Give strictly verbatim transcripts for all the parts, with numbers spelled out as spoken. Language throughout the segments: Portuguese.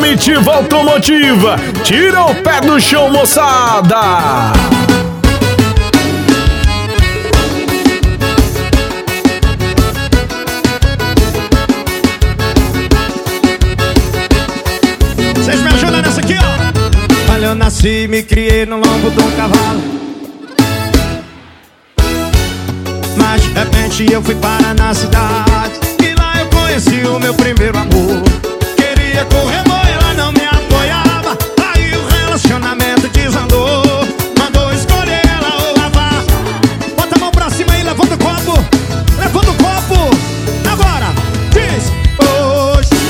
Comitiva Automotiva, tira o pé do chão, moçada! Vocês me ajudam nessa aqui, ó. Olha, eu nasci e me criei no lombo de um cavalo, mas de repente eu fui parar na cidade e lá eu conheci o meu primeiro amor. Queria correr, ela não me apoiava, aí o relacionamento desandou. Mandou escolher ela ou lavar. Bota a mão pra cima e levanta o copo, levanta o copo. Agora, diz hoje.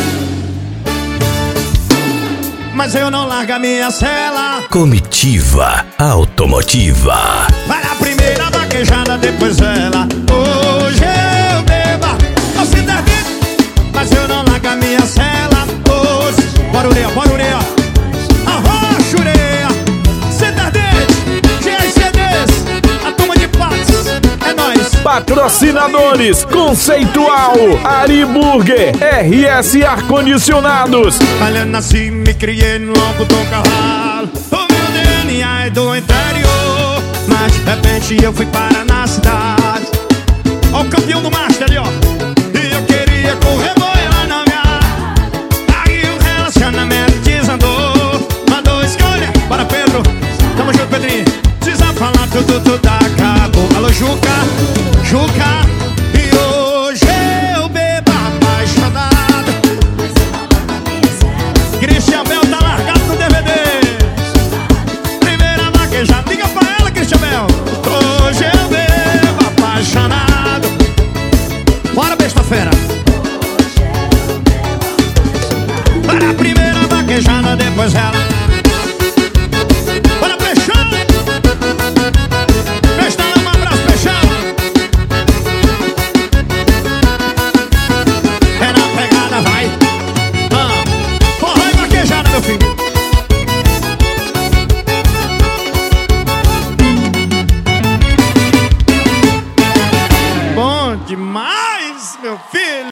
Mas eu não largo a minha cela. Comitiva Automotiva. Vai na primeira vaquejada, depois ela. Hoje eu beba, eu sinto a vida, mas eu não largo a minha cela. Hoje, bora ureia, bora ureia. Arrocha ureia, sinta a dente, G I C Ds, a turma de Patos, é nóis. Patrocinadores Conceitual, Ari Burger, R S Ar-Condicionados. Olha, eu nasci e me criei no lombo do cavalo. O meu D N A é do interior, mas de repente eu fui parar na cidade. Ó o campeão do Master ali, ó. E eu queria correr, ela não me a... Aí o relacionamento desandou. Mandou escolha, bora Pedro. Tamo junto, Pedrinho. Precisa falar tudo, tudo acabou. Alô, Juca, Juca. E hoje eu bebo apaixonado. Christian Bell tá largado no D V D. Primeira vaquejada, liga pra ela, Christian Bell. Hoje eu bebo apaixonado. Bora, besta-feira. Para a primeira vaquejada, depois ela.